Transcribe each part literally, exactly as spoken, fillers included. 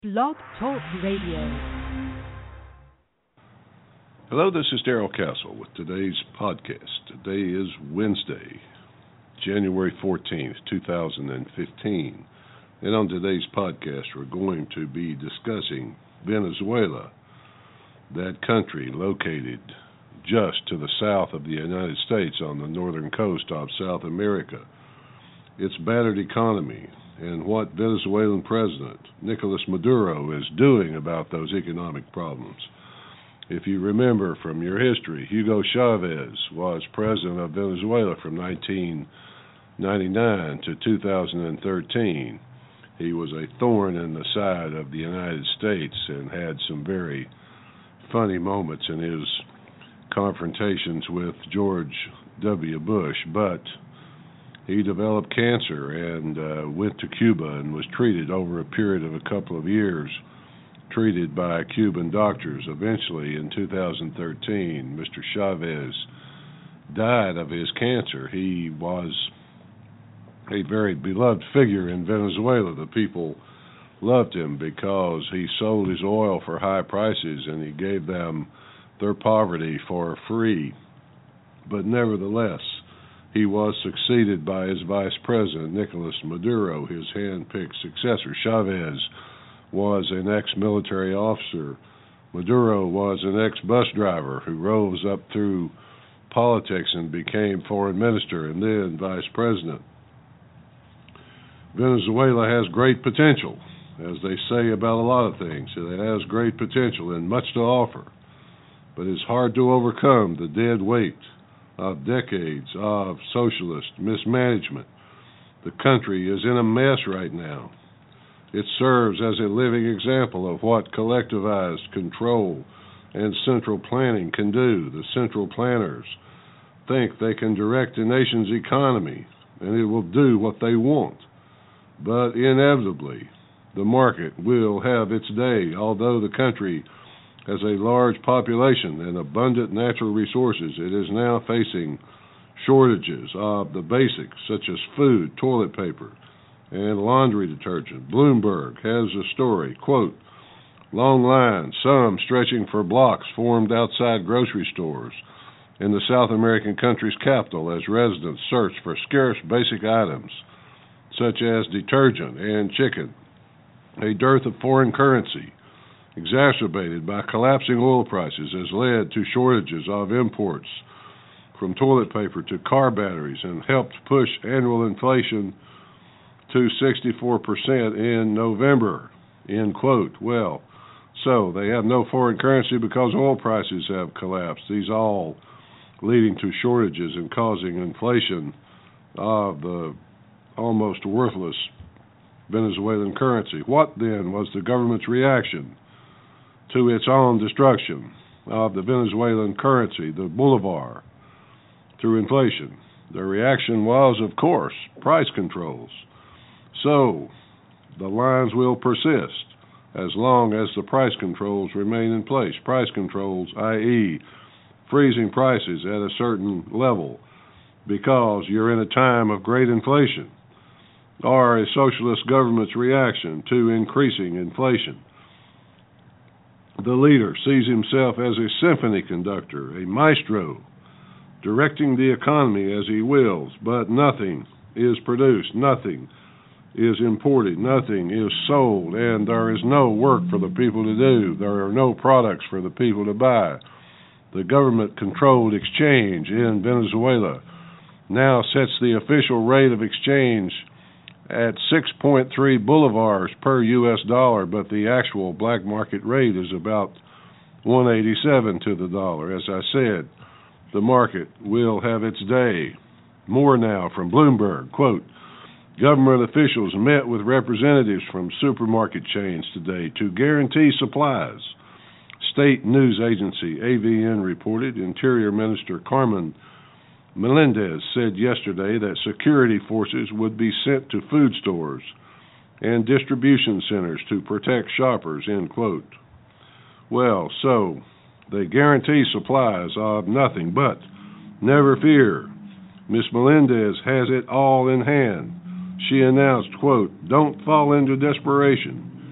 Blog Talk Radio. Hello, this is Darrell Castle with today's podcast. Today is Wednesday, January fourteenth, two thousand fifteen. And on today's podcast, we're going to be discussing Venezuela, that country located just to the south of the United States on the northern coast of South America. Its battered economy and what Venezuelan President Nicolas Maduro is doing about those economic problems. If you remember from your history, Hugo Chavez was president of Venezuela from nineteen ninety-nine to two thousand thirteen. He was a thorn in the side of the United States and had some very funny moments in his confrontations with George W. Bush, but he developed cancer and uh, went to Cuba and was treated over a period of a couple of years, treated by Cuban doctors. Eventually, in two thousand thirteen, Mister Chavez died of his cancer. He was a very beloved figure in Venezuela. The people loved him because he sold his oil for high prices and he gave them their poverty for free. But nevertheless, he was succeeded by his vice president, Nicolas Maduro, his hand-picked successor. Chavez was an ex-military officer. Maduro was an ex-bus driver who rose up through politics and became foreign minister and then vice president. Venezuela has great potential, as they say about a lot of things. It has great potential and much to offer, but it's hard to overcome the dead weight of decades of socialist mismanagement. The country is in a mess right now. It serves as a living example of what collectivized control and central planning can do. The central planners think they can direct a nation's economy and it will do what they want. But inevitably, the market will have its day. Although the country has a large population and abundant natural resources, it is now facing shortages of the basics such as food, toilet paper, and laundry detergent. Bloomberg has a story, quote, long lines, some stretching for blocks, formed outside grocery stores in the South American country's capital as residents search for scarce basic items such as detergent and chicken. A dearth of foreign currency, exacerbated by collapsing oil prices, has led to shortages of imports from toilet paper to car batteries and helped push annual inflation to sixty-four percent in November, end quote. Well, so they have no foreign currency because oil prices have collapsed. These all leading to shortages and causing inflation of the almost worthless Venezuelan currency. What then was the government's reaction to its own destruction of the Venezuelan currency, the bolivar, through inflation? The reaction was, of course, price controls. So, the lines will persist as long as the price controls remain in place. Price controls, that is, freezing prices at a certain level because you're in a time of great inflation, are a socialist government's reaction to increasing inflation. The leader sees himself as a symphony conductor, a maestro, directing the economy as he wills, but nothing is produced, nothing is imported, nothing is sold, and there is no work for the people to do. There are no products for the people to buy. The government-controlled exchange in Venezuela now sets the official rate of exchange at six point three bolivars per U S dollar, but the actual black market rate is about one eighty-seven to the dollar. As I said, the market will have its day. More now from Bloomberg, quote, government officials met with representatives from supermarket chains today to guarantee supplies. State news agency A V N reported Interior Minister Carmen Melendez said yesterday that security forces would be sent to food stores and distribution centers to protect shoppers, end quote. Well, so they guarantee supplies of nothing, but never fear. Miss Melendez has it all in hand. She announced, quote, don't fall into desperation.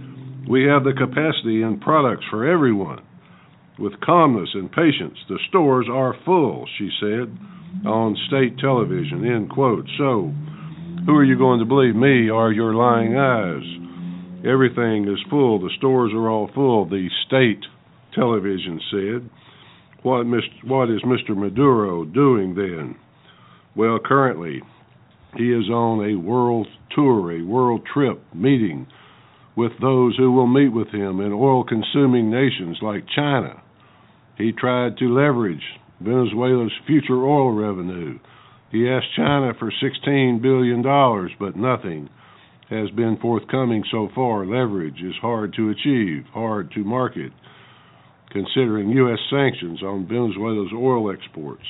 We have the capacity and products for everyone. With calmness and patience, the stores are full, she said on state television, end quote. So, who are you going to believe, me or your lying eyes? Everything is full. The stores are all full, the state television said. What, what is Mister Maduro doing then? Well, currently, he is on a world tour, a world trip, meeting with those who will meet with him in oil-consuming nations like China. He tried to leverage Venezuela's future oil revenue. He asked China for sixteen billion dollars, but nothing has been forthcoming so far. Leverage is hard to achieve, hard to market, considering U S sanctions on Venezuela's oil exports.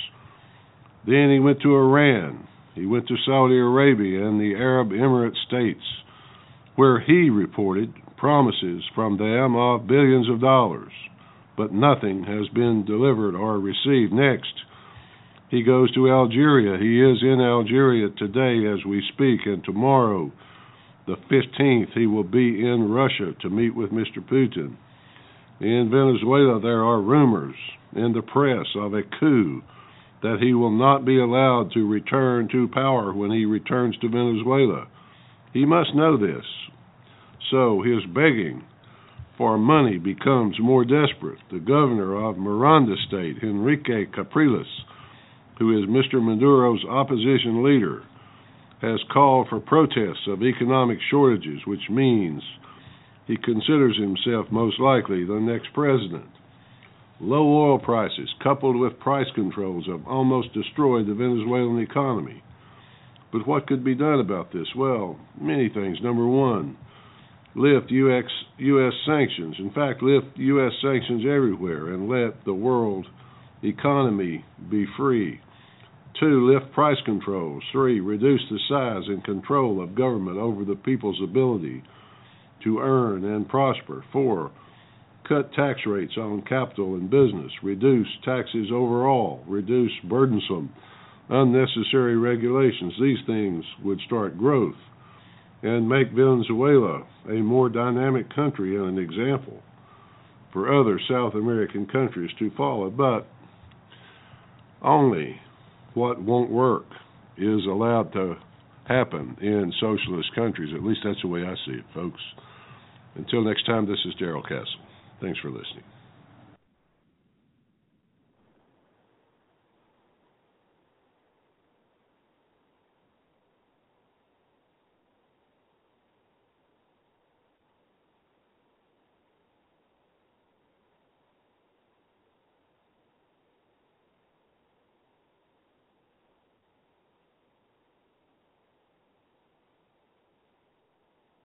Then he went to Iran. He went to Saudi Arabia and the Arab Emirate states, where he reported promises from them of billions of dollars, but nothing has been delivered or received. Next, he goes to Algeria. He is in Algeria today as we speak, and tomorrow, the fifteenth, he will be in Russia to meet with Mister Putin. In Venezuela, there are rumors in the press of a coup, that he will not be allowed to return to power when he returns to Venezuela. He must know this. So his begging for money becomes more desperate. The governor of Miranda State, Enrique Capriles, who is Mister Maduro's opposition leader, has called for protests of economic shortages, which means he considers himself most likely the next president. Low oil prices, coupled with price controls, have almost destroyed the Venezuelan economy. But what could be done about this? Well, many things. Number one, lift U S, U S sanctions. In fact, lift U S sanctions everywhere and let the world economy be free. Two, lift price controls. Three, reduce the size and control of government over the people's ability to earn and prosper. Four, cut tax rates on capital and business. Reduce taxes overall. Reduce burdensome, unnecessary regulations. These things would start growth and make Venezuela a more dynamic country and an example for other South American countries to follow. But only what won't work is allowed to happen in socialist countries. At least that's the way I see it, folks. Until next time, this is Darrell Castle. Thanks for listening.